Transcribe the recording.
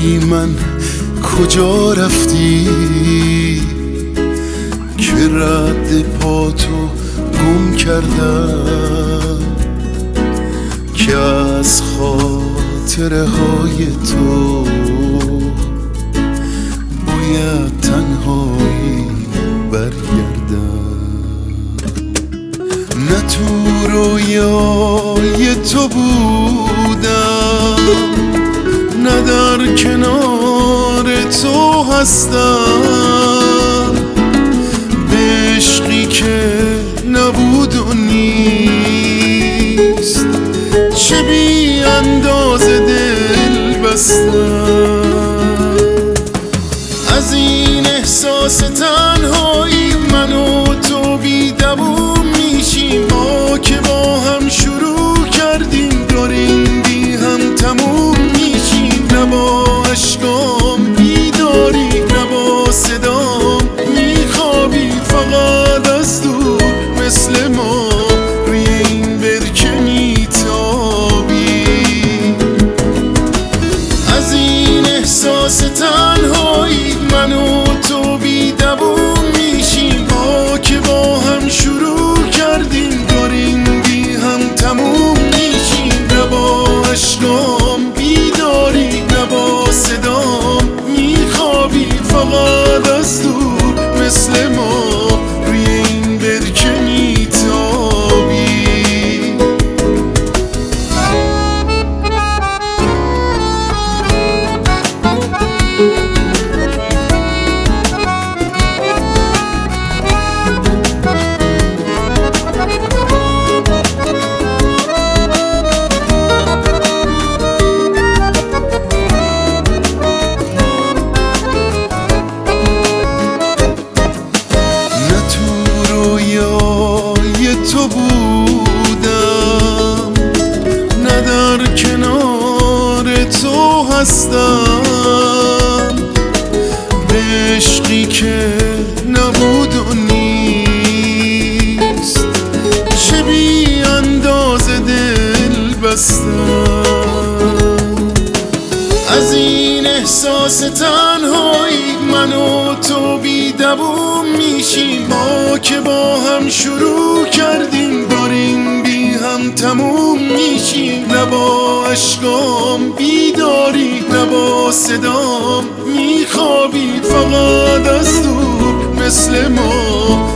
بی من کجا رفتی که رد پاتو گم کردم، که از خاطره های تو باید تنهایی برگردم. نه تو رویای تو بودم، نه در کنار تو هستم، به عشقی که نبود و نیست چه بی اندازه دل بستم. از این احساس تنهایی من و تو بی دووم میشیم، ما که با هم شروع کردیم داریم بی هم تموم میشیم. نه با عشقام بیداری نه با صدام میخوابی، فقط از دور مثل ما روی این برکه میتابی. از این احساس تنهایی من و تو بی دووم میشیم، ما که با هم شروع کردیم داریم بی هم تموم میشیم. نه با عشقام بیداری نه با صدام میخوابی، فقط از دور مثل ما روی این برکه میتابی. تو بودم، نه در کنار تو هستم، به عشقی که نبود و نیست چه بی اندازه دل بستم. از این احساس تنهایی من و تو بی دووم میشیم، ما که با هم شروع کردیم داریم بی هم تموم میشیم. نه با عشقام بیداری نه با صدام میخوابی، فقط از دور مثل ما